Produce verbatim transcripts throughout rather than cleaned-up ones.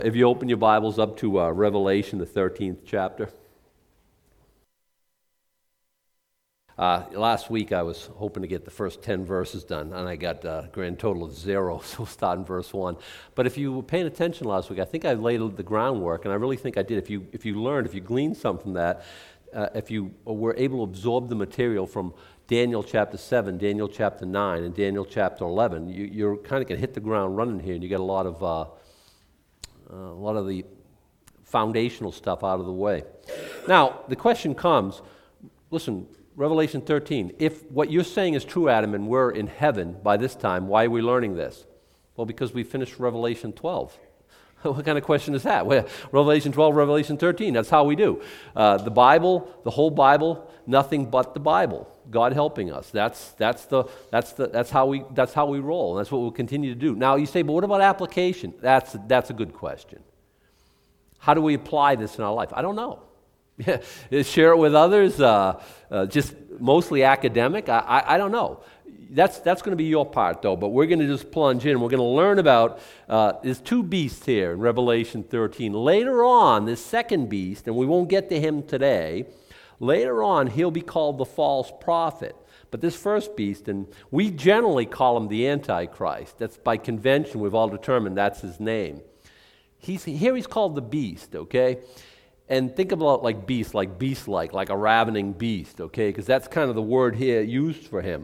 If you open your Bibles up to uh, Revelation, the thirteenth chapter. Uh, last week I was hoping to get the first ten verses done, and I got a grand total of zero, so we'll start in verse one. But if you were paying attention last week, I think I laid the groundwork, and I really think I did. If you if you learned, if you gleaned something from that, uh, if you were able to absorb the material from Daniel chapter seven, Daniel chapter nine, and Daniel chapter eleven, you, you're kind of going to hit the ground running here, and you get a lot of... Uh, Uh, a lot of the foundational stuff out of the way. Now, the question comes, listen, Revelation thirteen, if what you're saying is true, Adam, and we're in heaven by this time, why are we learning this? Well, because we finished Revelation twelve. What kind of question is that? Well, Revelation twelve, Revelation thirteen, that's how we do. Uh, the Bible, the whole Bible, nothing but the Bible. God helping us. That's that's the that's the that's how we that's how we roll. And that's what we'll continue to do. Now you say, but what about application? That's that's a good question. How do we apply this in our life? I don't know. Share it with others. Uh, uh, just mostly academic. I, I I don't know. That's that's going to be your part, though. But we're going to just plunge in. We're going to learn about uh, there's two beasts here in Revelation thirteen. Later on, this second beast, and we won't get to him today. Later on, he'll be called the false prophet. But this first beast, and we generally call him the Antichrist. That's by convention, we've all determined that's his name. He's here he's called the beast, okay? And think about like beast, like beast-like, like a ravening beast, okay? Because that's kind of the word here used for him.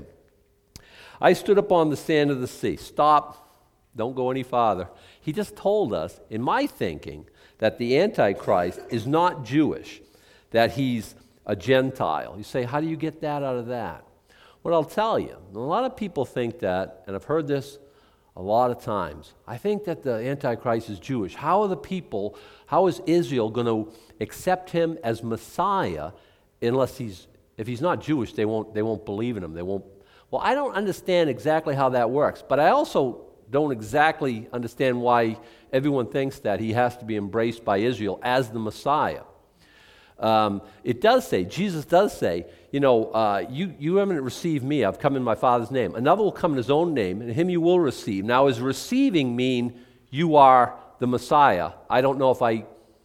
I stood up on the sand of the sea. Stop. Don't go any farther. He just told us, in my thinking, that the Antichrist is not Jewish, that he's a Gentile. You say, how do you get that out of that? Well, I'll tell you. A lot of people think that, and I've heard this a lot of times. I think that the Antichrist is Jewish. How are the people, how is Israel going to accept him as Messiah unless he's, if he's not Jewish, they won't, they won't believe in him. They won't. Well, I don't understand exactly how that works, but I also don't exactly understand why everyone thinks that he has to be embraced by Israel as the Messiah. Um, it does say, Jesus does say, you know, uh, you, you haven't received me, I've come in my Father's name. Another will come in his own name, and him you will receive. Now, is receiving mean you are the Messiah? I don't know if I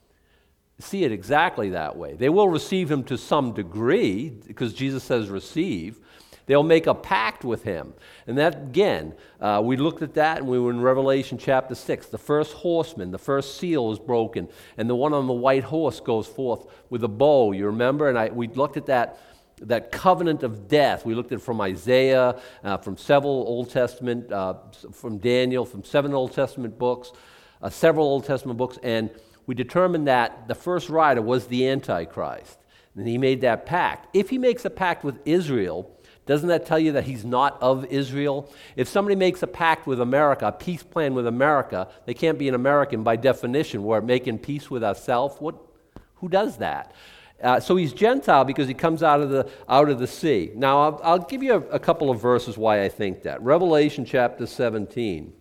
see it exactly that way. They will receive him to some degree, because Jesus says receive. They'll make a pact with him. And that, again, uh, we looked at that and we were in Revelation chapter six. The first horseman, the first seal is broken, and the one on the white horse goes forth with a bow, you remember? And I, we looked at that, that covenant of death. We looked at it from Isaiah, uh, from several Old Testament, uh, from Daniel, from seven Old Testament books, uh, several Old Testament books, and we determined that the first rider was the Antichrist. And he made that pact. If he makes a pact with Israel, doesn't that tell you that he's not of Israel? If somebody makes a pact with America, a peace plan with America, they can't be an American by definition. We're making peace with ourselves. What? Who does that? Uh, so he's Gentile because he comes out of the out of the sea. Now, I'll, I'll give you a, a couple of verses why I think that. Revelation chapter seventeen.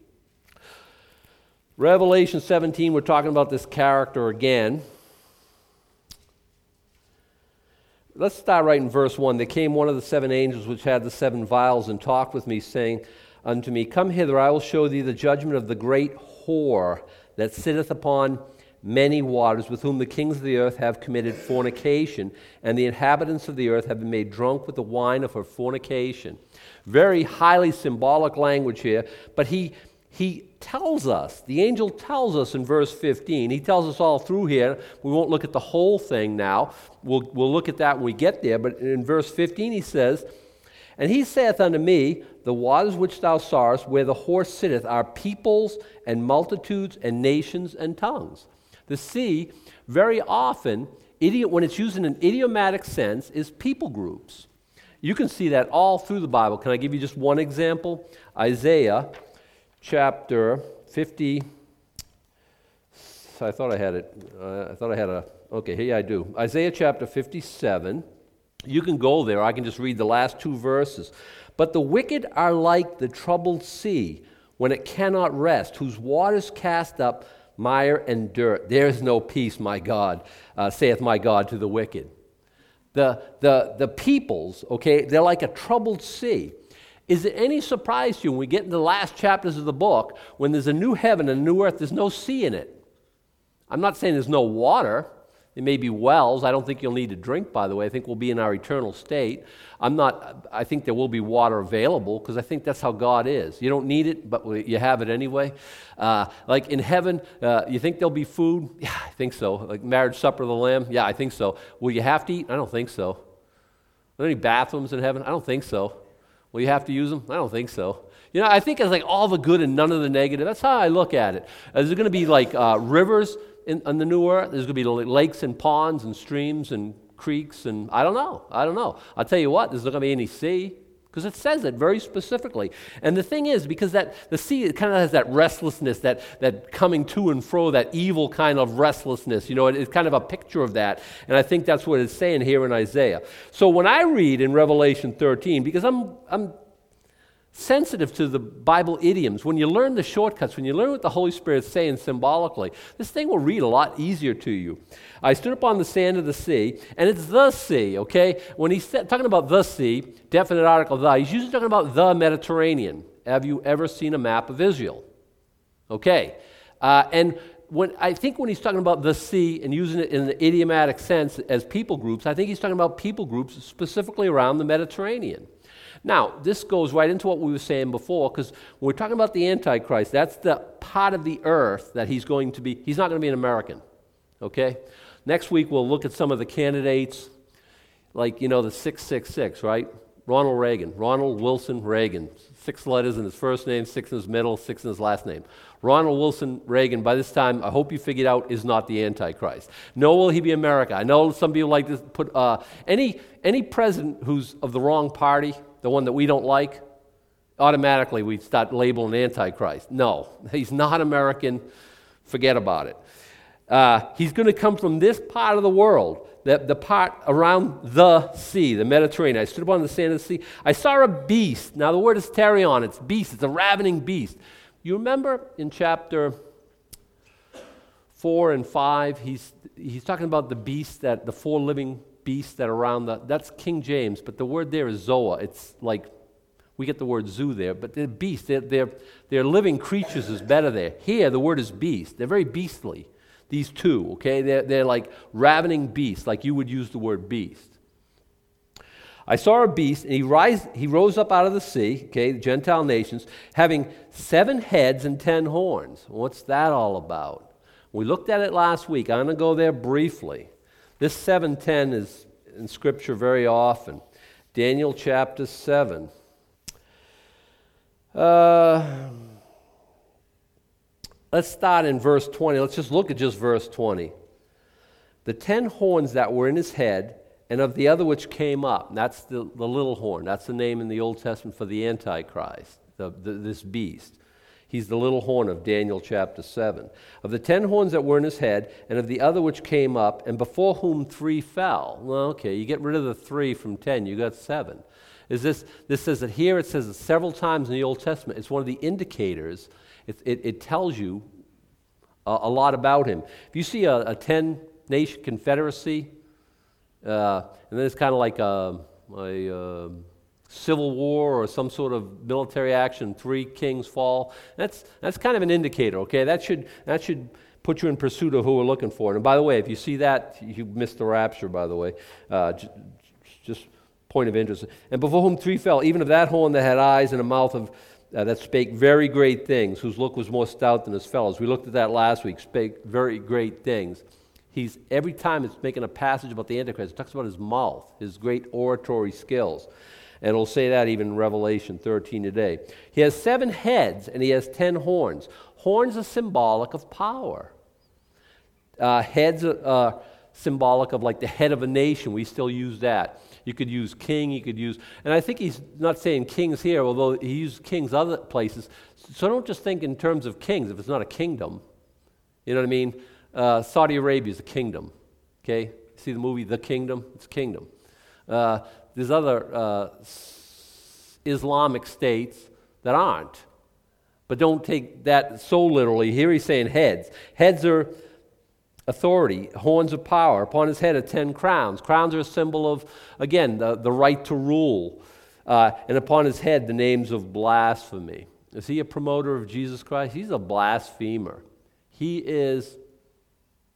Revelation seventeen, we're talking about this character again. Let's start right in verse one. There came one of the seven angels which had the seven vials and talked with me, saying unto me, Come hither, I will show thee the judgment of the great whore that sitteth upon many waters, with whom the kings of the earth have committed fornication, and the inhabitants of the earth have been made drunk with the wine of her fornication. Very highly symbolic language here, but he he tells us, the angel tells us in verse fifteen, he tells us all through here, we won't look at the whole thing now, we'll, we'll look at that when we get there, but in verse fifteen he says, And he saith unto me, The waters which thou sawest, where the horse sitteth, are peoples and multitudes and nations and tongues. The sea, very often, idiom, when it's used in an idiomatic sense, is people groups. You can see that all through the Bible. Can I give you just one example? Isaiah chapter fifty, I thought I had it, uh, I thought I had a, okay, here I do. Isaiah chapter fifty-seven, you can go there, I can just read the last two verses. But the wicked are like the troubled sea, when it cannot rest, whose waters cast up mire and dirt. There is no peace, my God, uh, saith my God to the wicked. The, the, the peoples, okay, they're like a troubled sea. Is it any surprise to you when we get into the last chapters of the book, when there's a new heaven and a new earth, there's no sea in it? I'm not saying there's no water. There may be wells. I don't think you'll need to drink, by the way. I think we'll be in our eternal state. I'm not, I think there will be water available because I think that's how God is. You don't need it, but you have it anyway. Uh, like in heaven, uh, you think there'll be food? Yeah, I think so. Like marriage supper of the Lamb? Yeah, I think so. Will you have to eat? I don't think so. Are there any bathrooms in heaven? I don't think so. Will you have to use them? I don't think so. You know, I think it's like all the good and none of the negative. That's how I look at it. Is there going to be like uh, rivers in, on the new earth? There's going to be lakes and ponds and streams and creeks and I don't know. I don't know. I'll tell you what, there's not going to be any sea because it says it very specifically. And the thing is, because that the sea it kind of has that restlessness, that, that coming to and fro, that evil kind of restlessness. You know, it, it's kind of a picture of that. And I think that's what it's saying here in Isaiah. So when I read in Revelation thirteen, because I'm I'm sensitive to the Bible idioms. When you learn the shortcuts, when you learn what the Holy Spirit's saying symbolically, this thing will read a lot easier to you. I stood upon the sand of the sea, and it's the sea, okay? When he's talking about the sea, definite article the, he's usually talking about the Mediterranean. Have you ever seen a map of Israel? Okay. Uh, and when I think when he's talking about the sea and using it in the idiomatic sense as people groups, I think he's talking about people groups specifically around the Mediterranean. Now, this goes right into what we were saying before, because when we're talking about the Antichrist, that's the part of the earth that he's going to be, he's not going to be an American, okay? Next week, we'll look at some of the candidates, like, you know, the six six six, right? Ronald Reagan, Ronald Wilson Reagan, six letters in his first name, six in his middle, six in his last name. Ronald Wilson Reagan, by this time, I hope you figured out, is not the Antichrist. Nor will he be America. I know some people like to put, uh, any, any president who's of the wrong party, the one that we don't like, automatically we start labeling Antichrist. No, he's not American. Forget about it. Uh, he's going to come from this part of the world, the, the part around the sea, the Mediterranean. I stood upon the sand of the sea. I saw a beast. Now the word is terion. It's beast. It's a ravening beast. You remember in chapter four and five, he's, he's talking about the beast, that the four living beasts that are around the, that's King James, but the word there is zoa. It's like, we get the word zoo there, but they're beasts. They're, they're, they're living creatures is better there. Here, the word is beast. They're very beastly, these two, okay? They're, they're like ravening beasts, like you would use the word beast. I saw a beast, and he, rise, he rose up out of the sea, okay, the Gentile nations, having seven heads and ten horns. What's that all about? We looked at it last week. I'm going to go there briefly. This seven ten is in Scripture very often. Daniel chapter seven. Uh, let's start in verse twenty. Let's just look at just verse twenty. The ten horns that were in his head, and of the other which came up. That's the, the little horn. That's the name in the Old Testament for the Antichrist, the, the, this beast. He's the little horn of Daniel chapter seven. Of the ten horns that were in his head, and of the other which came up, and before whom three fell. Well, okay, you get rid of the three from ten, you got seven. Is this, this says that here, it says it several times in the Old Testament. It's one of the indicators. It, it, it tells you a, a lot about him. If you see a, a ten-nation confederacy, uh, and then it's kind of like a... a uh, civil war or some sort of military action, three kings fall. That's that's kind of an indicator, okay? That should that should put you in pursuit of who we're looking for. And by the way, if you see that, you missed the rapture, by the way. Uh, j- just point of interest. And before whom three fell, even of that horn that had eyes and a mouth of uh, that spake very great things, whose look was more stout than his fellows. We looked at that last week, spake very great things. He's every time it's making a passage about the Antichrist, it talks about his mouth, his great oratory skills. And it'll say that even in Revelation thirteen today. He has seven heads and he has ten horns. Horns are symbolic of power. Uh, heads are uh, symbolic of like the head of a nation. We still use that. You could use king, you could use, and I think he's not saying kings here, although he uses kings other places. So don't just think in terms of kings if it's not a kingdom. You know what I mean? Uh, Saudi Arabia is a kingdom. Okay? See the movie The Kingdom? It's a kingdom. Uh, There's other uh, Islamic states that aren't. But don't take that so literally. Here he's saying heads. Heads are authority, horns of power. Upon his head are ten crowns. Crowns are a symbol of, again, the, the right to rule. Uh, and upon his head, the names of blasphemy. Is he a promoter of Jesus Christ? He's a blasphemer. He is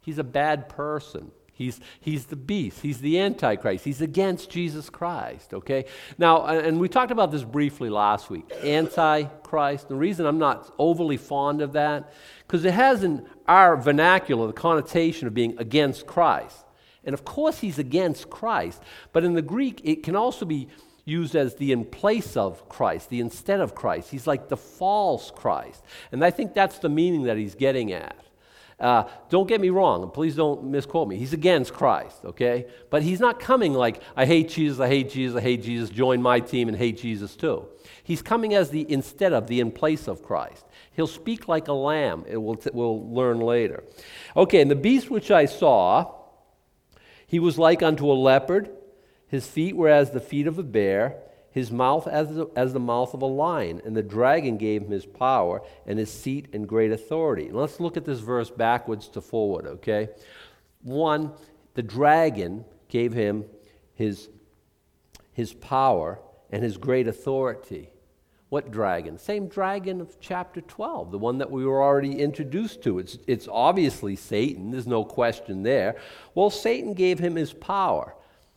He's a bad person. He's, he's the beast. He's the Antichrist. He's against Jesus Christ, okay? Now, and we talked about this briefly last week, Antichrist. The reason I'm not overly fond of that, because it has in our vernacular the connotation of being against Christ. And of course he's against Christ, but in the Greek it can also be used as the in place of Christ, the instead of Christ. He's like the false Christ. And I think that's the meaning that he's getting at. Uh, don't get me wrong, and please don't misquote me. He's against Christ, okay? But he's not coming like, I hate Jesus, I hate Jesus, I hate Jesus, join my team and hate Jesus too. He's coming as the instead of, the in place of Christ. He'll speak like a lamb. It will t- we'll learn later. Okay, and the beast which I saw, he was like unto a leopard. His feet were as the feet of a bear, his mouth as the, as the mouth of a lion, and the dragon gave him his power and his seat and great authority. And let's look at this verse backwards to forward, okay? One, the dragon gave him his, his power and his great authority. What dragon? Same dragon of chapter twelve, the one that we were already introduced to. It's, it's obviously Satan. There's no question there. Well, Satan gave him his power.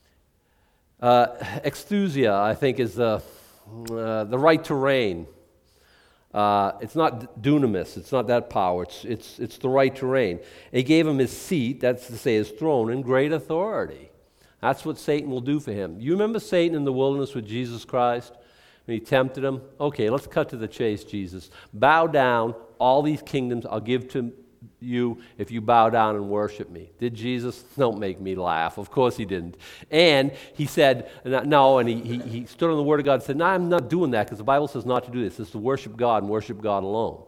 Uh, exousia, I think, is the, uh, the right to reign. Uh, it's not dunamis. It's not that power. It's, it's, it's the right to reign. He gave him his seat, that's to say his throne, and great authority. That's what Satan will do for him. You remember Satan in the wilderness with Jesus Christ? When he tempted him? Okay, let's cut to the chase, Jesus. Bow down. All these kingdoms I'll give to you if you bow down and worship me. Did Jesus? Don't make me laugh. Of course he didn't. And he said, no, and he, he, he stood on the word of God and said, no, I'm not doing that because the Bible says not to do this. It's to worship God and worship God alone.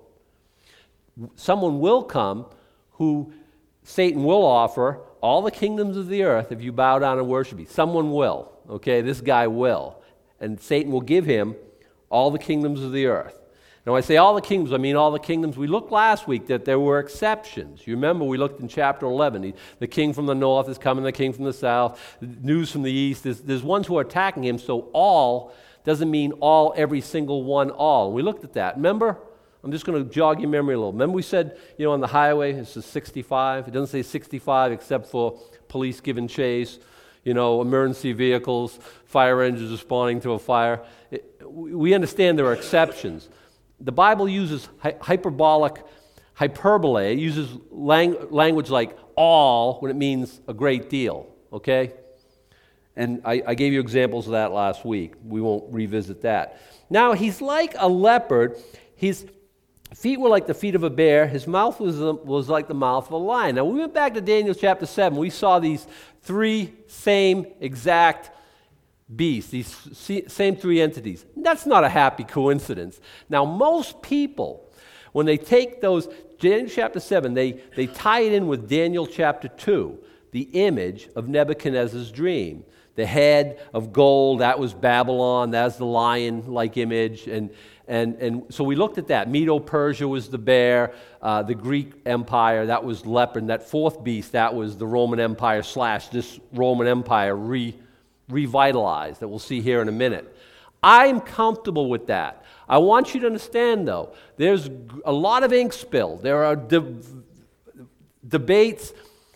Someone will come who Satan will offer all the kingdoms of the earth if you bow down and worship me. Someone will. Okay, this guy will. And Satan will give him all the kingdoms of the earth. Now, I say all the kingdoms, I mean all the kingdoms. We looked last week that there were exceptions. You remember we looked in chapter eleven. The, the king from the north is coming, the king from the south, the news from the east. There's, there's ones who are attacking him, so all doesn't mean all, every single one, all. We looked at that. Remember? I'm just going to jog your memory a little. Remember we said, you know, on the highway, it says sixty-five. It doesn't say sixty-five except for police giving chase, you know, emergency vehicles, fire engines responding to a fire. It, we understand there are exceptions. The Bible uses hy- hyperbolic hyperbole. It uses lang- language like all when it means a great deal, okay? And I, I gave you examples of that last week. We won't revisit that. Now, he's like a leopard. His feet were like the feet of a bear. His mouth was, was like the mouth of a lion. Now, we went back to Daniel chapter seven. We saw these three same exact beasts, these same three entities. That's not a happy coincidence. Now, most people, when they take those, Daniel chapter seven, they, they tie it in with Daniel chapter two, the image of Nebuchadnezzar's dream. The head of gold, that was Babylon, that's the lion-like image, and And, and so we looked at that. Medo-Persia was the bear, uh, the Greek Empire, that was leopard, and that fourth beast, that was the Roman Empire slash this Roman Empire re, revitalized that we'll see here in a minute. I'm comfortable with that. I want you to understand, though, there's a lot of ink spilled. There are de- debates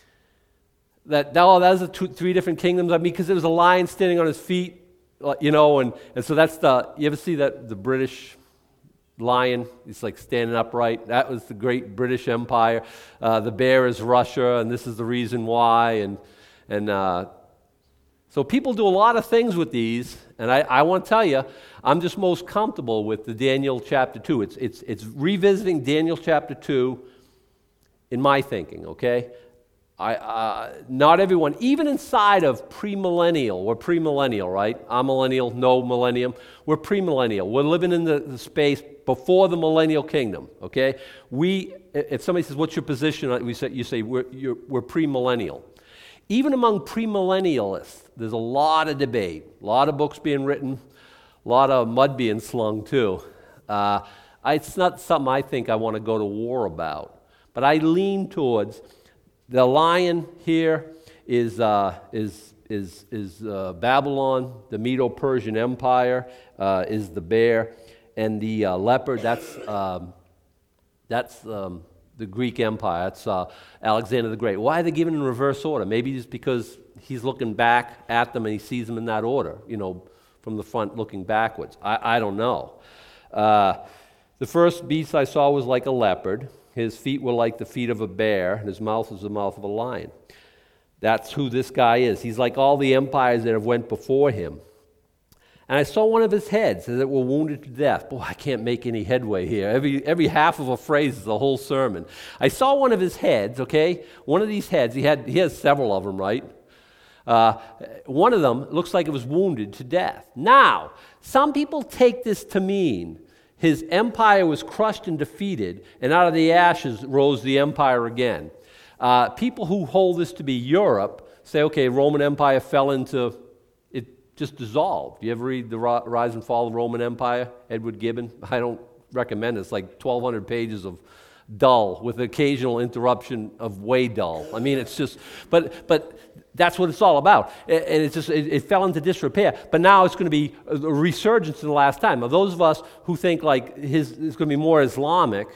that, oh, those are two, three different kingdoms. I mean, because there was a lion standing on his feet, you know, and, and so that's the, you ever see that, the British lion, he's like standing upright. That was the great British Empire. Uh, the bear is Russia, and this is the reason why. And and uh, so people do a lot of things with these, and I, I want to tell you, I'm just most comfortable with the Daniel chapter two. It's it's it's revisiting Daniel chapter two in my thinking, okay? I, uh, not everyone, even inside of premillennial, we're premillennial, right? I'm millennial, no millennium. We're premillennial. We're living in the, the space before the millennial kingdom, okay? We, if somebody says, what's your position? We say, you say, we're, you're, we're premillennial. Even among premillennialists, there's a lot of debate, a lot of books being written, a lot of mud being slung too. Uh, I, it's not something I think I want to go to war about, but I lean towards the lion here is uh, is is is uh, Babylon. The Medo-Persian Empire uh, is the bear, and the uh, leopard. That's um, that's um, the Greek Empire. It's uh, Alexander the Great. Why are they given in reverse order? Maybe it's because he's looking back at them and he sees them in that order, you know, from the front looking backwards. I, I don't know. Uh, the first beast I saw was like a leopard. His feet were like the feet of a bear, and his mouth was the mouth of a lion. That's who this guy is. He's like all the empires that have went before him. And I saw one of his heads as it were wounded to death. Boy, I can't make any headway here. Every every half of a phrase is the whole sermon. I saw one of his heads, okay? One of these heads, he had he has several of them, right? Uh, one of them looks like it was wounded to death. Now, some people take this to mean his empire was crushed and defeated, and out of the ashes rose the empire again. Uh, people who hold this to be Europe say, okay, Roman Empire fell into, it just dissolved. You ever read The Rise and Fall of the Roman Empire, Edward Gibbon? I don't recommend it. It's like twelve hundred pages of dull with occasional interruption of way dull. I mean, it's just, but but that's what it's all about. And it's just, it, it fell into disrepair. But now it's going to be a resurgence in the last time. Now, those of us who think like his, it's going to be more Islamic,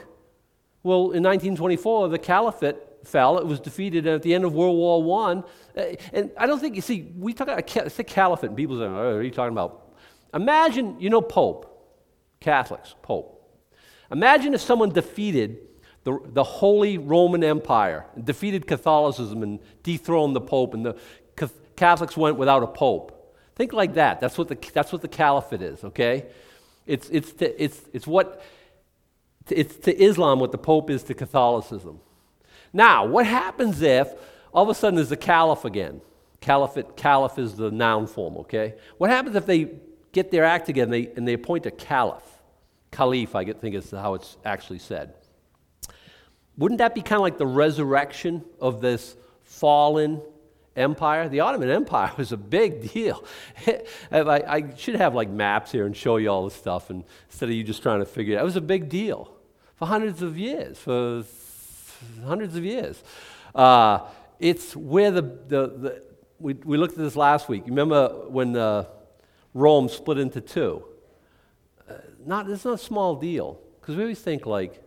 well, in nineteen twenty-four, the caliphate fell. It was defeated at the end of World War One. And I don't think, you see, we talk about the caliphate, and people say, oh, what are you talking about? Imagine, you know Pope, Catholics, Pope. Imagine if someone defeated the, the Holy Roman Empire, defeated Catholicism and dethroned the Pope, and the Catholics went without a Pope. Think like that. That's what the, that's what the caliphate is, okay? It's, it's, to, it's, it's, what, it's to Islam what the Pope is to Catholicism. Now, what happens if all of a sudden there's a caliph again? Caliphate, caliph is the noun form, okay? What happens if they get their act together and they, and they appoint a caliph? Caliph, I think is how it's actually said. Wouldn't that be kind of like the resurrection of this fallen empire? The Ottoman Empire was a big deal. I, I should have like maps here and show you all this stuff, and instead of you just trying to figure it out. It was a big deal for hundreds of years, for hundreds of years. Uh, it's where the, the, the we, we looked at this last week. You remember when uh, Rome split into two? Uh, not, it's not a small deal, because we always think like,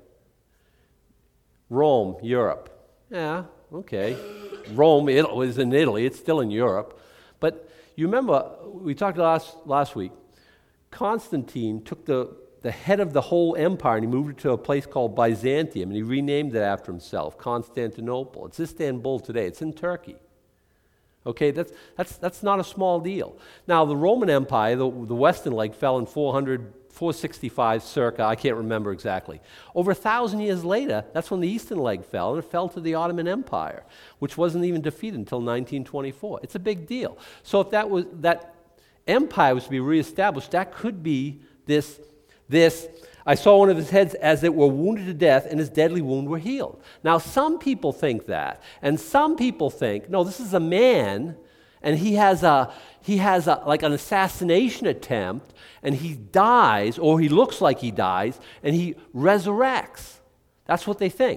Rome, Europe. Yeah, okay. Rome it was in Italy. It's still in Europe. But you remember, we talked last, last week, Constantine took the, the head of the whole empire and he moved it to a place called Byzantium, and he renamed it after himself, Constantinople. It's Istanbul today. It's in Turkey. Okay, that's, that's, that's not a small deal. Now, the Roman Empire, the, the western leg, fell in four hundred, four sixty-five circa, I can't remember exactly. Over a thousand years later, that's when the eastern leg fell, and it fell to the Ottoman Empire, which wasn't even defeated until nineteen twenty-four. It's a big deal. So if that was that empire was to be reestablished, that could be this, this, I saw one of his heads as it were wounded to death, and his deadly wound were healed. Now, some people think that, and some people think, no, this is a man, and he has a he has a, like an assassination attempt, and he dies, or he looks like he dies, and he resurrects. That's what they think.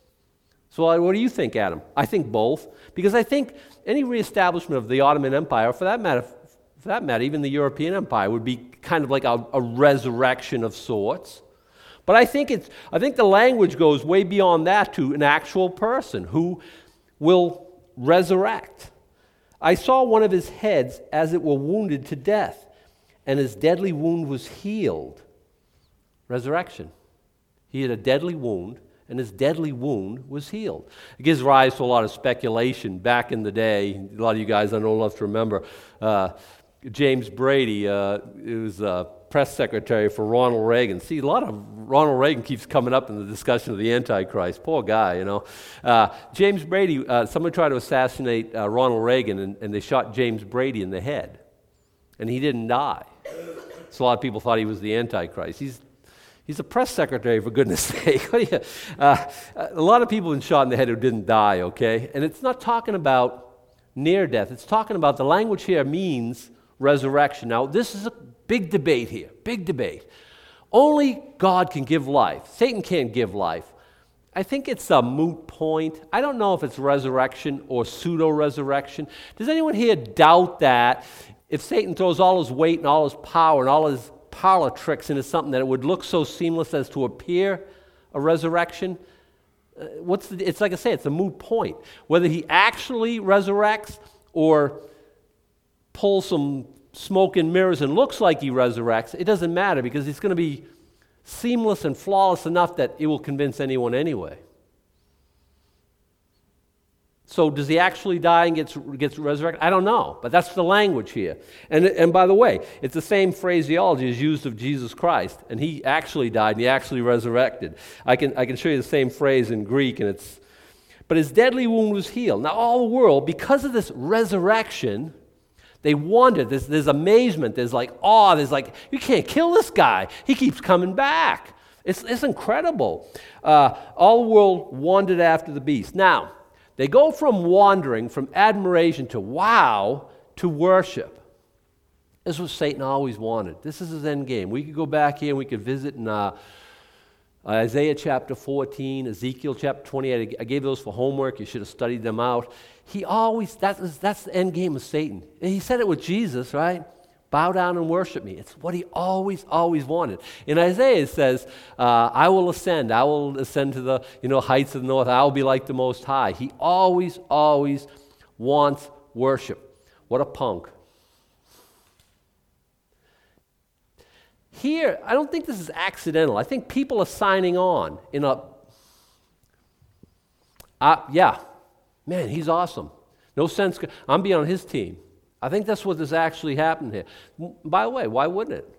So what do you think, Adam? I think both, because I think any reestablishment of the Ottoman Empire, for that matter, for that matter, even the European Empire, would be kind of like a, a resurrection of sorts. But I think it's I think the language goes way beyond that to an actual person who will resurrect. I saw one of his heads as it were wounded to death, and his deadly wound was healed. Resurrection. He had a deadly wound, and his deadly wound was healed. It gives rise to a lot of speculation. Back in the day, a lot of you guys I know enough to remember, uh, James Brady, uh, he was a press secretary for Ronald Reagan. See, a lot of Ronald Reagan keeps coming up in the discussion of the Antichrist. Poor guy, you know. Uh, James Brady, uh, someone tried to assassinate uh, Ronald Reagan, and, and they shot James Brady in the head. And he didn't die. So a lot of people thought he was the Antichrist. He's He's a press secretary, for goodness sake. uh, a lot of people have been shot in the head who didn't die, okay? And it's not talking about near death. It's talking about, the language here means resurrection. Now, this is a big debate here, big debate. Only God can give life. Satan can't give life. I think it's a moot point. I don't know if it's resurrection or pseudo-resurrection. Does anyone here doubt that if Satan throws all his weight and all his power and all his parlor tricks into something, that it would look so seamless as to appear a resurrection? uh, what's the, it's like I say, it's a moot point. Whether he actually resurrects or pulls some smoke and mirrors and looks like he resurrects, it doesn't matter because it's going to be seamless and flawless enough that it will convince anyone anyway. So does he actually die and gets gets resurrected? I don't know, but that's the language here. And and by the way, it's the same phraseology as used of Jesus Christ, and he actually died and he actually resurrected. I can I can show you the same phrase in Greek, and it's, but his deadly wound was healed. Now all the world, because of this resurrection, they wondered. There's, there's amazement. There's like awe. There's like, you can't kill this guy. He keeps coming back. It's it's incredible. Uh, all the world wandered after the beast. Now. They go from wandering, from admiration to wow, to worship. This is what Satan always wanted. This is his end game. We could go back here and we could visit in uh, Isaiah chapter fourteen, Ezekiel chapter twenty-eight. I gave those for homework. You should have studied them out. He always, that's, that's the end game of Satan. And he said it with Jesus, right? Bow down and worship me. It's what he always, always wanted. In Isaiah it says, uh, I will ascend. I will ascend to the you know heights of the north. I will be like the Most High. He always, always wants worship. What a punk. Here, I don't think this is accidental. I think people are signing on in a, uh, yeah, man, he's awesome. No sense, I'm be on his team. I think that's what is actually happening here. By the way, why wouldn't it?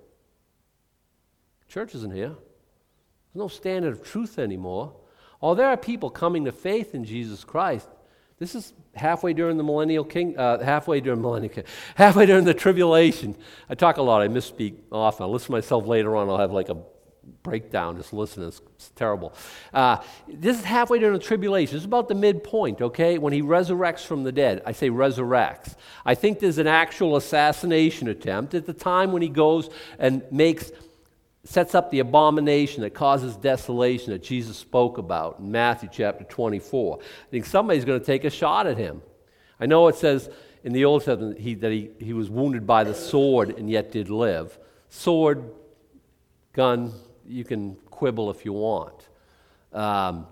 Church isn't here. There's no standard of truth anymore. Oh, there are people coming to faith in Jesus Christ. This is halfway during the millennial king, uh, halfway during millennial king, halfway during the tribulation. I talk a lot. I misspeak often. I'll listen to myself later on. I'll have like a breakdown. Just listen. It's, it's terrible. Uh, this is halfway during the tribulation. This is about the midpoint, okay, when he resurrects from the dead. I say resurrects. I think there's an actual assassination attempt at the time when he goes and makes, sets up the abomination that causes desolation that Jesus spoke about in Matthew chapter twenty-four. I think somebody's going to take a shot at him. I know it says in the Old Testament he, that he, he was wounded by the sword and yet did live. Sword, gun, you can quibble if you want. Um,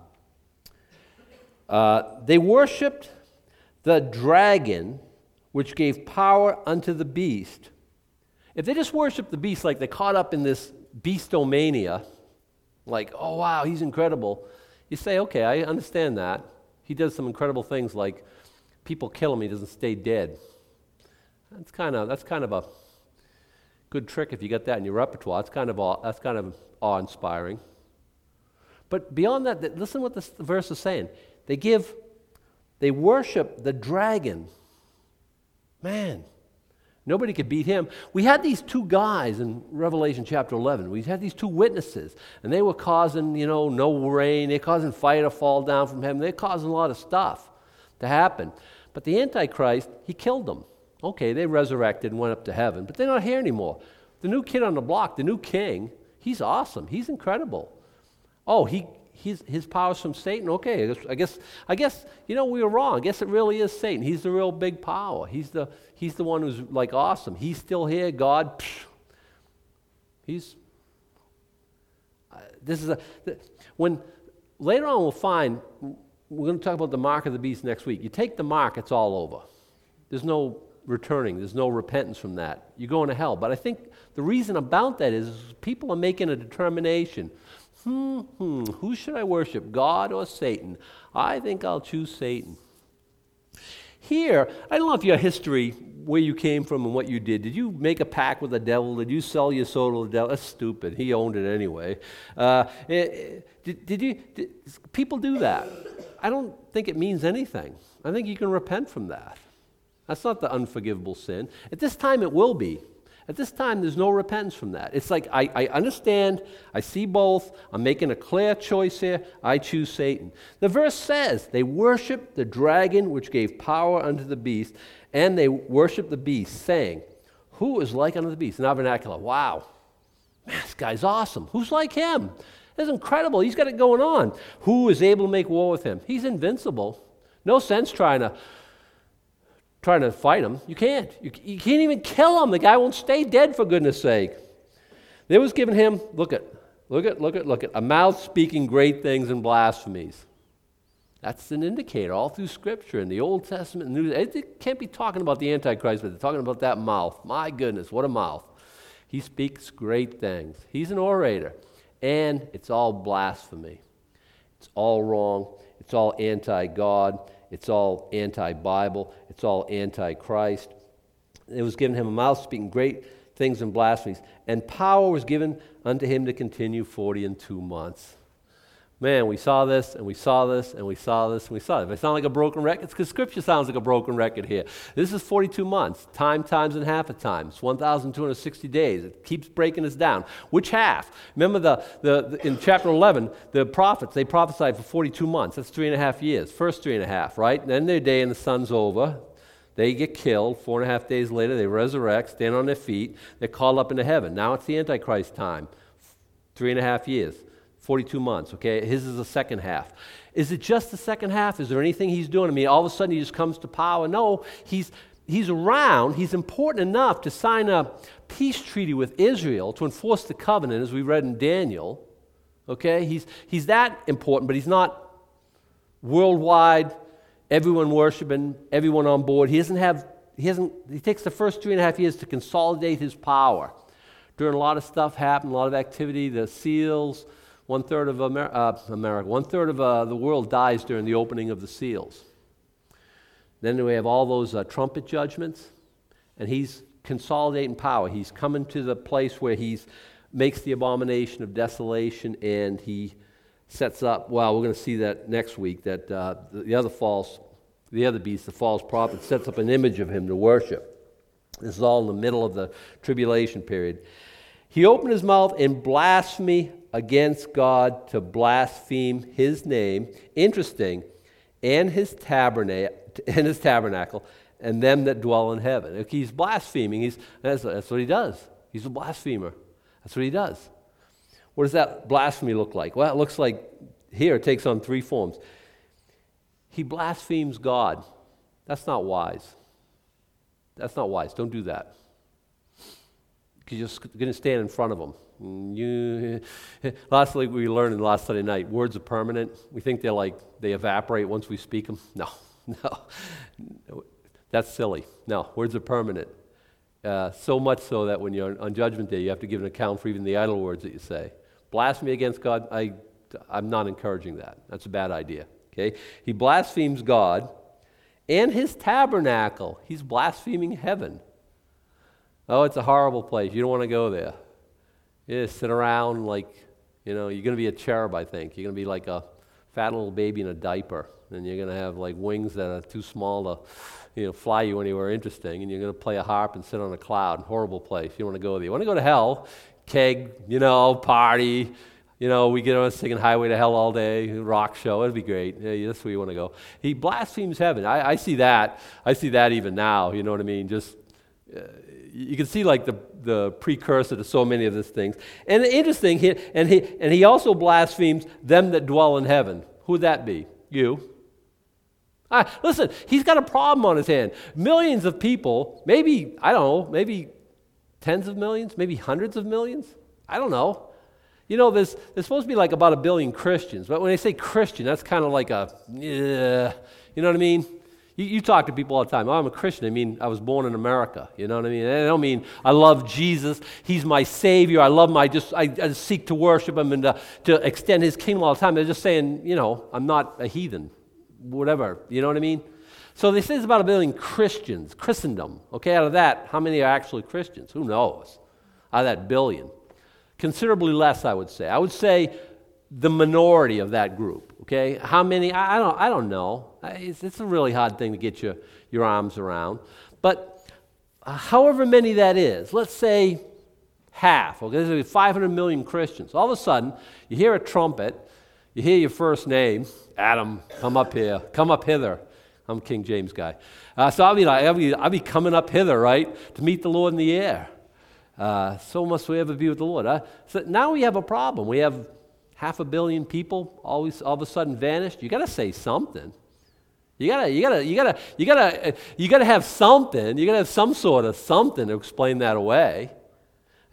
uh, they worshipped the dragon, which gave power unto the beast. If they just worship the beast like they're caught up in this beastomania, like, oh wow, he's incredible, you say, okay, I understand that. He does some incredible things like people kill him, he doesn't stay dead. That's kind of that's kind of a good trick if you got that in your repertoire. That's kind of awe, that's kind of awe-inspiring. But beyond that, listen what this verse is saying. They give, they worship the dragon. Man, nobody could beat him. We had these two guys in Revelation chapter eleven. We had these two witnesses, and they were causing, you know, no rain. They're causing fire to fall down from heaven. They're causing a lot of stuff to happen. But the Antichrist, he killed them. Okay, they resurrected and went up to heaven, but they're not here anymore. The new kid on the block, the new king, he's awesome. He's incredible. Oh, he he's, his power's from Satan. Okay, I guess, I guess I guess you know we were wrong. I guess it really is Satan. He's the real big power. He's the he's the one who's like awesome. He's still here. God, psh, he's. Uh, this is a th- when later on we'll find we're going to talk about the mark of the beast next week. You take the mark, it's all over. There's no returning. There's no repentance from that. You're going to hell. But I think the reason about that is people are making a determination. Hmm, hmm, who should I worship, God or Satan? I think I'll choose Satan. Here, I don't know if your history, where you came from and what you did. Did you make a pact with the devil? Did you sell your soul to the devil? That's stupid. He owned it anyway. Uh, did, did you? Did, people do that. I don't think it means anything. I think you can repent from that. That's not the unforgivable sin. At this time, it will be. At this time, there's no repentance from that. It's like, I, I understand, I see both, I'm making a clear choice here, I choose Satan. The verse says, they worship the dragon which gave power unto the beast, and they worship the beast, saying, who is like unto the beast? In our vernacular, wow, man, this guy's awesome. Who's like him? That's incredible. He's got it going on. Who is able to make war with him? He's invincible. No sense trying to trying to fight him. You can't. You, you can't even kill him. The guy won't stay dead, for goodness sake. There was given him, look at, look at, look at, look at, a mouth speaking great things and blasphemies. That's an indicator all through Scripture in the Old Testament and New. It can't be talking about the Antichrist, but they're talking about that mouth. My goodness, what a mouth. He speaks great things. He's an orator. And it's all blasphemy. It's all wrong. It's all anti-God. It's all anti-Bible. It's all anti-Christ. It was given him a mouth speaking great things and blasphemies. And power was given unto him to continue forty and two months. Man, we saw this, and we saw this, and we saw this, and we saw it. If I sound like a broken record, it's because Scripture sounds like a broken record here. This is forty-two months, time times and half a time. It's one thousand two hundred sixty days. It keeps breaking us down. Which half? Remember the, the, the in chapter eleven, the prophets, they prophesied for forty-two months. That's three and a half years. First three and a half, right? And then their day in the sun's over. They get killed. Four and a half days later, they resurrect, stand on their feet. They're called up into heaven. Now it's the Antichrist time. Three and a half years. forty-two months, okay? His is the second half. Is it just the second half? Is there anything he's doing? I mean, all of a sudden he just comes to power? No, he's he's around. He's important enough to sign a peace treaty with Israel to enforce the covenant, as we read in Daniel, okay? He's, he's that important, but he's not worldwide, everyone worshiping, everyone on board. He doesn't have, he hasn't, he takes the first three and a half years to consolidate his power. During a lot of stuff happened, a lot of activity, the seals. One third of Amer- uh, America, one third of uh, the world dies during the opening of the seals. Then we have all those uh, trumpet judgments, and he's consolidating power. He's coming to the place where he makes the abomination of desolation, and he sets up. Well, we're going to see that next week. That uh, the, the other false, the other beast, the false prophet, sets up an image of him to worship. This is all in the middle of the tribulation period. He opened his mouth in blasphemy against God to blaspheme his name. Interesting. And his tabernacle, and his tabernacle, and them that dwell in heaven. He's blaspheming. He's that's, that's what he does. He's a blasphemer. That's what he does. What does that blasphemy look like? Well, it looks like here it takes on three forms. He blasphemes God. That's not wise. That's not wise. Don't do that. Because you're going to stand in front of him. You, lastly, we learned in last Sunday night, words are permanent. We think they're like, they evaporate once we speak them. No, no. That's silly. No, words are permanent. Uh, so much so that when you're on Judgment Day, you have to give an account for even the idle words that you say. Blasphemy against God, I, I'm not encouraging that. That's a bad idea. Okay? He blasphemes God and his tabernacle. He's blaspheming heaven. Oh, it's a horrible place. You don't want to go there. You just sit around like, you know, you're going to be a cherub, I think. You're going to be like a fat little baby in a diaper. And you're going to have like wings that are too small to, you know, fly you anywhere interesting. And you're going to play a harp and sit on a cloud. Horrible place. You don't want to go there. You want to go to hell, keg, you know, party. You know, we get on singing Highway to Hell all day, rock show. It'd be great. Yeah, that's where you want to go. He blasphemes heaven. I, I see that. I see that even now. You know what I mean? Just... Uh, You can see like the, the precursor to so many of these things. And interesting, he, and, he, and he also blasphemes them that dwell in heaven. Who would that be? You. Ah, listen, he's got a problem on his hand. Millions of people, maybe, I don't know, maybe tens of millions, maybe hundreds of millions. I don't know. You know, there's, there's supposed to be like about a billion Christians. But when they say Christian, that's kind of like a, uh, you know what I mean? You, you talk to people all the time. Oh, I'm a Christian. I mean, I was born in America. You know what I mean? I don't mean I love Jesus. He's my Savior. I love him. I just, I, I just seek to worship him and to, to extend his kingdom all the time. They're just saying, you know, I'm not a heathen. Whatever. You know what I mean? So they say it's about a billion Christians, Christendom. Okay, out of that, how many are actually Christians? Who knows? Out of that billion. Considerably less, I would say. I would say the minority of that group. Okay, how many? I, I don't. I don't know. It's, it's a really hard thing to get your your arms around. But uh, however many that is, let's say half. Okay, there's five hundred million Christians. All of a sudden, you hear a trumpet. You hear your first name, Adam. Come up here. Come up hither. I'm a King James guy. Uh, so I'll be like, I'll be, I'll be coming up hither, right, to meet the Lord in the air. Uh, so must we ever be with the Lord. Huh? So now we have a problem. We have half a billion people always all of a sudden vanished. You got to say something. You gotta, you gotta, you gotta, you gotta, you gotta have something. You gotta have some sort of something to explain that away.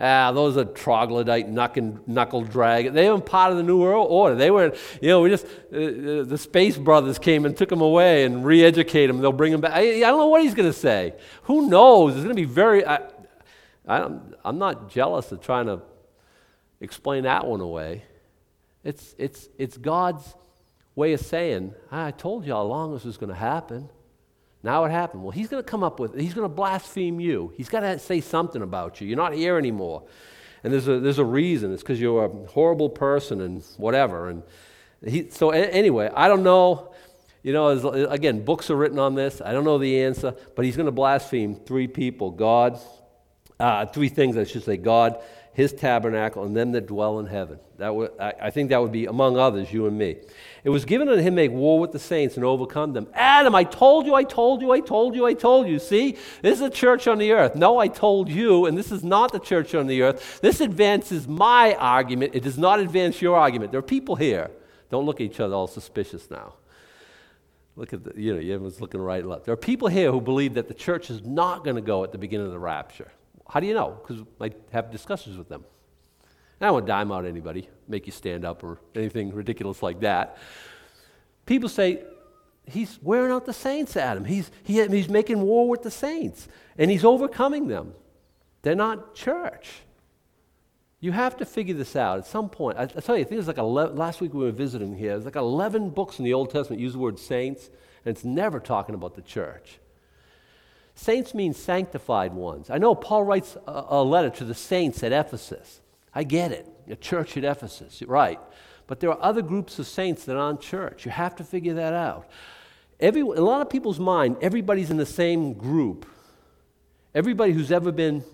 Ah, those are troglodyte knuckle, knuckle drag. They weren't part of the New World Order. They weren't, you know, we just, uh, uh, the Space Brothers came and took them away and re-educate them. They'll bring them back. I, I don't know what he's going to say. Who knows? It's going to be very, I, I don't, I'm not jealous of trying to explain that one away. It's, it's, it's God's way of saying, I told you all along this was going to happen. Now it happened. Well, he's going to come up with, he's going to blaspheme you. He's got to say something about you. You're not here anymore. And there's a, there's a reason. It's because you're a horrible person and whatever. And he, so a, anyway, I don't know. You know, as, again, books are written on this. I don't know the answer. But he's going to blaspheme three people. God, uh, three things, I should say. God, his tabernacle, and them that dwell in heaven. That would, I, I think that would be, among others, you and me. It was given unto him to make war with the saints and overcome them. Adam, I told you, I told you, I told you, I told you. See, this is a church on the earth. No, I told you, and this is not the church on the earth. This advances my argument. It does not advance your argument. There are people here. Don't look at each other all suspicious now. Look at the, you know, everyone's looking right and left. There are people here who believe that the church is not going to go at the beginning of the rapture. How do you know? Because I have discussions with them. I don't want to dime out anybody, make you stand up or anything ridiculous like that. People say, he's wearing out the saints, Adam. He's, he, he's making war with the saints, and he's overcoming them. They're not church. You have to figure this out at some point. I, I tell you, I think it's like eleven, last week we were visiting here. There's like eleven books in the Old Testament use the word saints, and it's never talking about the church. Saints means sanctified ones. I know Paul writes a, a letter to the saints at Ephesus. I get it, a church at Ephesus, right. But there are other groups of saints that aren't church. You have to figure that out. Every, in a lot of people's mind, everybody's in the same group. Everybody who's ever been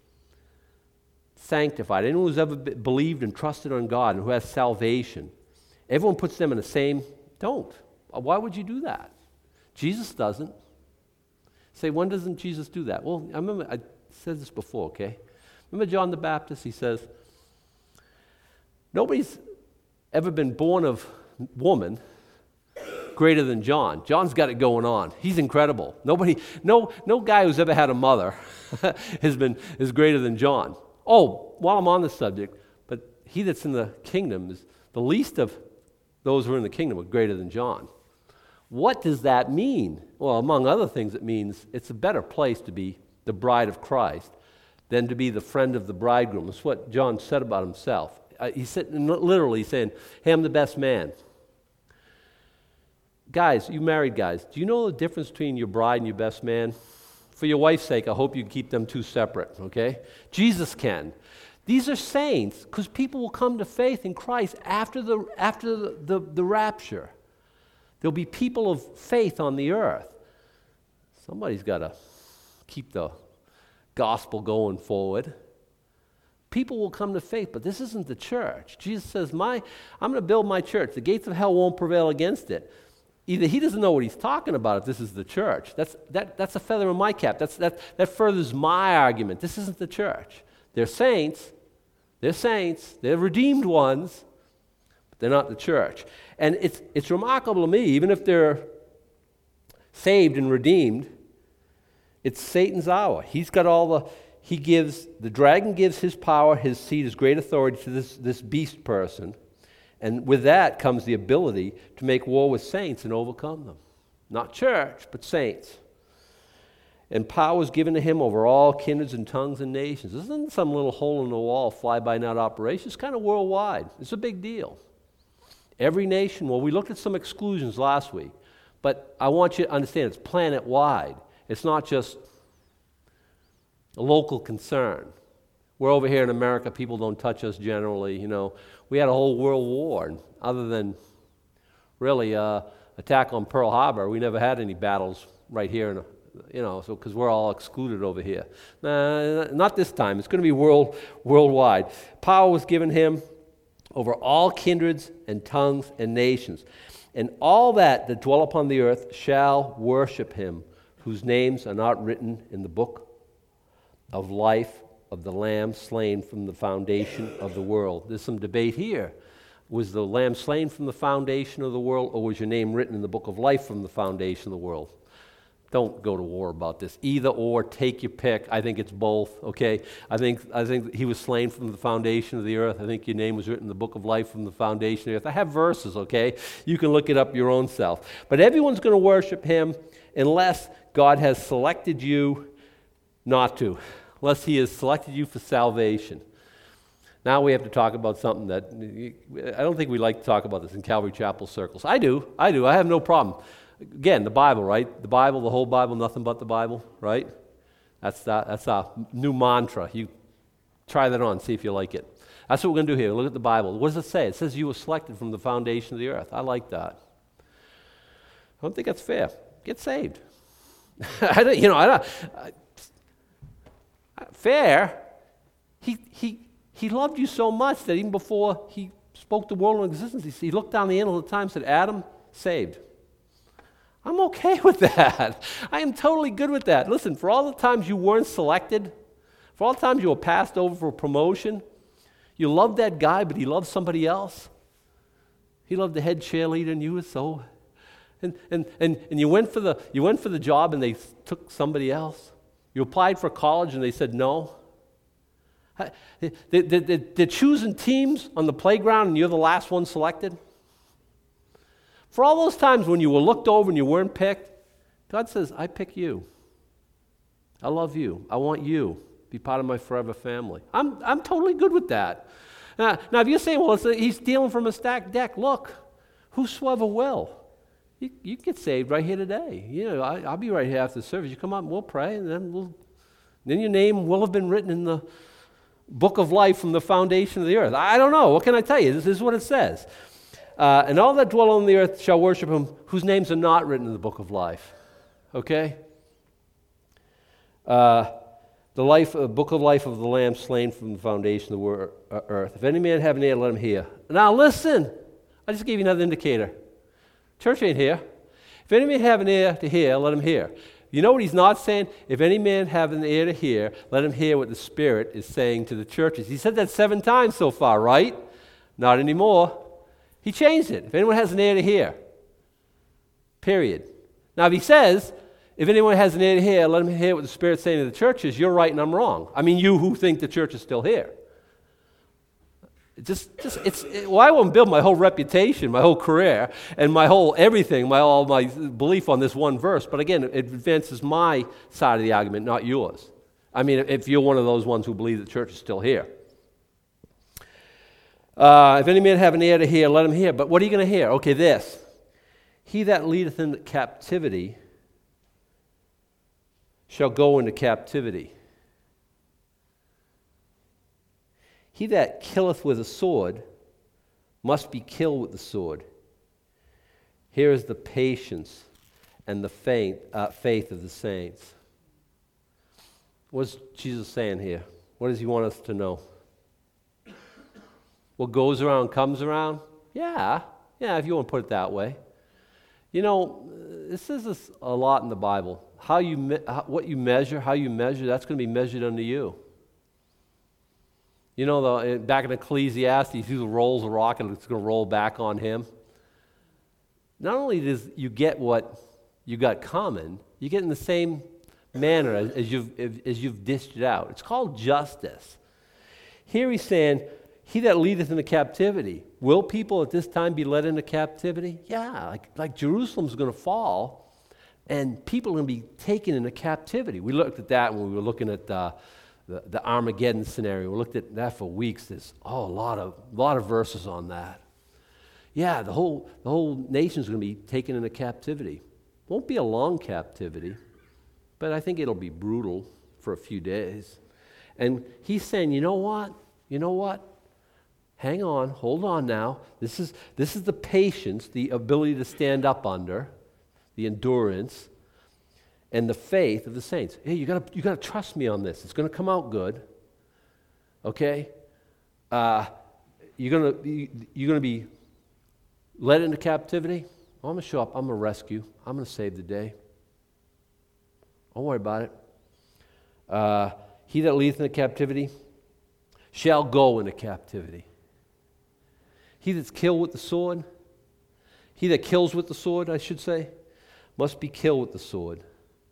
sanctified, anyone who's ever be, believed and trusted on God and who has salvation, everyone puts them in the same, don't. Why would you do that? Jesus doesn't. Say, when doesn't Jesus do that? Well, I remember, I said this before, okay? Remember John the Baptist? He says, nobody's ever been born of woman greater than John. John's got it going on. He's incredible. Nobody, no, no guy who's ever had a mother has been is greater than John. Oh, while I'm on the subject, but he that's in the kingdom is the least of those who are in the kingdom are greater than John. What does that mean? Well, among other things, it means it's a better place to be the bride of Christ than to be the friend of the bridegroom. That's what John said about himself. Uh, he said, literally saying, hey, I'm the best man. Guys, you married guys, do you know the difference between your bride and your best man? For your wife's sake, I hope you keep them two separate, okay? Jesus can. These are saints because people will come to faith in Christ after the, after the, the, the rapture. There'll be people of faith on the earth. Somebody's got to keep the gospel going forward. People will come to faith, but this isn't the church. Jesus says, "My, I'm going to build my church. The gates of hell won't prevail against it." Either he doesn't know what he's talking about if this is the church. That's, that, that's a feather in my cap. That's, that, that furthers my argument. This isn't the church. They're saints. They're saints. They're redeemed ones. But they're not the church. And it's, it's remarkable to me, even if they're saved and redeemed, it's Satan's hour. He's got all the... He gives, the dragon gives his power, his seed, his great authority to this, this beast person. And with that comes the ability to make war with saints and overcome them. Not church, but saints. And power is given to him over all kindreds and tongues and nations. This isn't some little hole in the wall, fly-by-night operation. It's kind of worldwide. It's a big deal. Every nation, well, we looked at some exclusions last week, but I want you to understand it's planet-wide. It's not just a local concern. We're over here in America, people don't touch us generally, you know. We had a whole world war, and other than really uh, attack on Pearl Harbor, we never had any battles right here, in, you know, so because we're all excluded over here. Nah, not this time. It's going to be world worldwide. Power was given him over all kindreds and tongues and nations. And all that that dwell upon the earth shall worship him, whose names are not written in the book of life of the Lamb slain from the foundation of the world. There's some debate here. Was the Lamb slain from the foundation of the world, or was your name written in the book of life from the foundation of the world? don't go to war about this. Either or, take your pick. I think it's both, okay? I think I think he was slain from the foundation of the earth. I think your name was written in the book of life from the foundation of the earth. I have verses, okay? You can look it up your own self. But everyone's going to worship him unless God has selected you not to, unless he has selected you for salvation. Now we have to talk about something that, I don't think we like to talk about this in Calvary Chapel circles. I do, I do, I have no problem. Again, the Bible, right? The Bible, the whole Bible, nothing but the Bible, right? That's that, that's our new mantra. You try that on, see if you like it. That's what we're going to do here. Look at the Bible. What does it say? It says you were selected from the foundation of the earth. I like that. I don't think that's fair. Get saved. I don't, you know, I don't, I, fair. He he he loved you so much that even before he spoke the world into existence, he, he looked down the end of the time and said, Adam, saved. I'm okay with that. I am totally good with that. Listen, for all the times you weren't selected, for all the times you were passed over for promotion, you loved that guy, but he loved somebody else. He loved the head cheerleader, and you were so. And and and, and you went for the you went for the job, and they took somebody else. You applied for college, and they said no. They, they, they, they're choosing teams on the playground, and you're the last one selected. For all those times when you were looked over and you weren't picked, God says, I pick you. I love you. I want you to be part of my forever family. I'm I'm totally good with that. Now, now if you're saying, well, it's a, he's stealing from a stacked deck, look, whosoever will. You, you get saved right here today. You know, I, I'll be right here after the service. You come up and we'll pray, and then we'll, then your name will have been written in the book of life from the foundation of the earth. I don't know. What can I tell you? This is what it says. Uh, and all that dwell on the earth shall worship him, whose names are not written in the book of life. Okay? Uh, the life, uh, book of life of the Lamb slain from the foundation of the wor- uh, earth. If any man have an ear, let him hear. Now listen. I just gave you another indicator. Church ain't here. If any man have an ear to hear, let him hear. You know what he's not saying? If any man have an ear to hear, let him hear what the Spirit is saying to the churches. He said that seven times so far, right? Not anymore. He changed it. If anyone has an ear to hear. Period. Now if he says, if anyone has an ear to hear, let him hear what the Spirit's saying to the churches, you're right and I'm wrong. I mean, you who think the church is still here. It just, just it's. It, well, I won't build my whole reputation, my whole career, and my whole everything, my all my belief on this one verse. But again, it advances my side of the argument, not yours. I mean, if you're one of those ones who believe the church is still here. Uh, if any man have an ear to hear, let him hear. But what are you going to hear? Okay, this. He that leadeth into captivity shall go into captivity. He that killeth with a sword must be killed with the sword. Here is the patience and the faith, uh, faith of the saints. What's Jesus saying here? What does he want us to know? What goes around comes around? Yeah, yeah, if you want to put it that way. You know, this is a lot in the Bible. How you, me- how, what you measure, how you measure, that's going to be measured unto you. You know, the, back in Ecclesiastes, he rolls a rock and it's going to roll back on him. Not only does you get what you got common, you get in the same manner as, as you've as you've dished it out. It's called justice. Here he's saying, he that leadeth into captivity. Will people at this time be led into captivity? Yeah, like, like Jerusalem's going to fall, and people are going to be taken into captivity. We looked at that when we were looking at uh, the, the Armageddon scenario. We looked at that for weeks. There's oh, a lot of lot of verses on that. Yeah, the whole the whole nation's going to be taken into captivity. Won't be a long captivity, but I think it'll be brutal for a few days. And he's saying, you know what? You know what? Hang on, hold on now. This is this is the patience, the ability to stand up under, the endurance, and the faith of the saints. Hey, you gotta you gotta trust me on this. It's gonna come out good. Okay? Uh, you're gonna be, you're gonna be led into captivity. I'm gonna show up. I'm gonna rescue. I'm gonna save the day. Don't worry about it. Uh, he that leadeth into captivity shall go into captivity. He that's killed with the sword, he that kills with the sword, I should say, must be killed with the sword.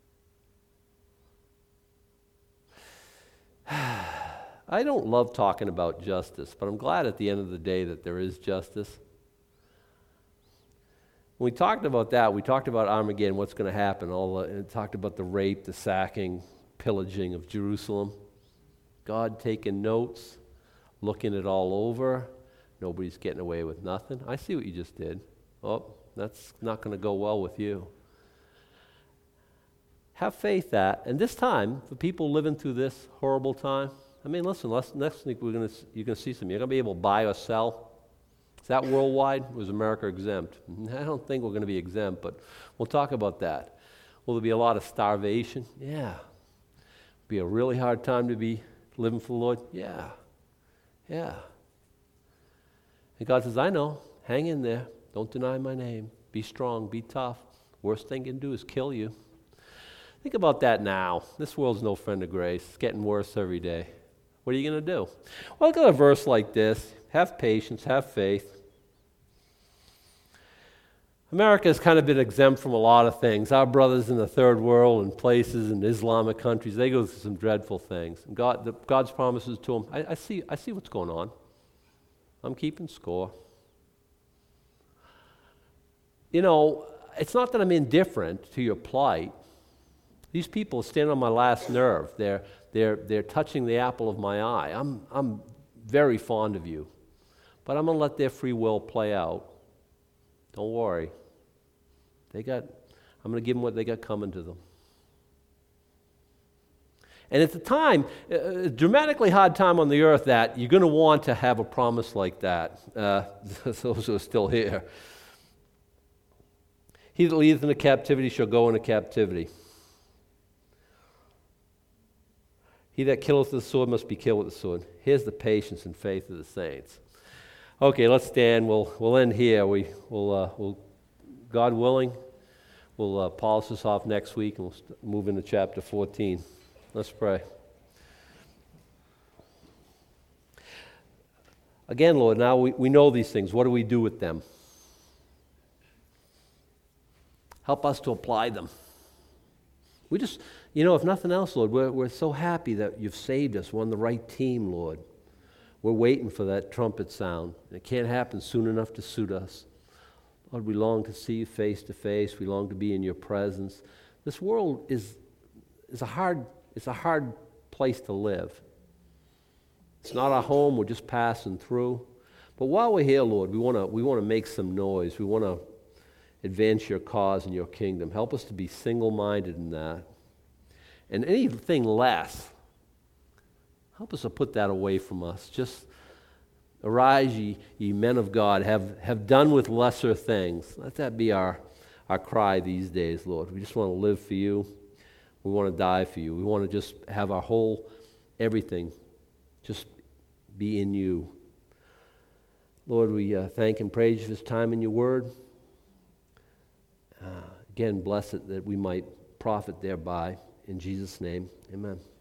I don't love talking about justice, but I'm glad at the end of the day that there is justice. When we talked about that, we talked about Armageddon, what's going to happen. All the, and talked about the rape, the sacking, pillaging of Jerusalem. God taking notes, looking it all over. Nobody's getting away with nothing. I see what you just did. Oh, that's not going to go well with you. Have faith that, and this time, for people living through this horrible time, I mean, listen, let's, next week we're gonna, you're going to see something. You're going to be able to buy or sell. Is that worldwide? Or is America exempt? I don't think we're going to be exempt, but we'll talk about that. Will there be a lot of starvation? Yeah. Be a really hard time to be living for the Lord? Yeah. Yeah. And God says, I know. Hang in there. Don't deny my name. Be strong. Be tough. Worst thing you can do is kill you. Think about that now. This world's no friend of grace. It's getting worse every day. What are you going to do? Well, look at a verse like this. Have patience. Have faith. America has kind of been exempt from a lot of things. Our brothers in the third world and places in Islamic countries, they go through some dreadful things. And God, the, God's promises to them, I, I see, I see what's going on. I'm keeping score. You know, it's not that I'm indifferent to your plight. These people stand on my last nerve. They're, they're, they're touching the apple of my eye. I'm, I'm very fond of you. But I'm going to let their free will play out. Don't worry. They got, I'm going to give them what they got coming to them. And at the time, a dramatically hard time on the earth that you're going to want to have a promise like that. Uh, those who are still here. He that leadeth into captivity shall go into captivity. He that killeth with the sword must be killed with the sword. Here's the patience and faith of the saints. Okay, let's stand. We'll we'll end here. We will uh, we'll, God willing, we'll uh, polish this off next week, and we'll st- move into chapter fourteen. Let's pray. Again, Lord, now we, we know these things. What do we do with them? Help us to apply them. We just, you know, if nothing else, Lord, we're, we're so happy that you've saved us. We're on the right team, Lord. We're waiting for that trumpet sound. It can't happen soon enough to suit us. Lord, we long to see you face to face. We long to be in your presence. This world is, is a hard, it's a hard place to live. It's not our home. We're just passing through. But while we're here, Lord, we want to we want to make some noise. We want to advance your cause and your kingdom. Help us to be single-minded in that. And anything less, help us to put that away from us. Just arise, ye, ye men of God, have, have done with lesser things. Let that be our, our cry these days, Lord. We just want to live for you. We want to die for you. We want to just have our whole everything just be in you. Lord, we uh, thank and praise you for this time in your word. Uh, again, bless it that we might profit thereby. In Jesus' name, amen.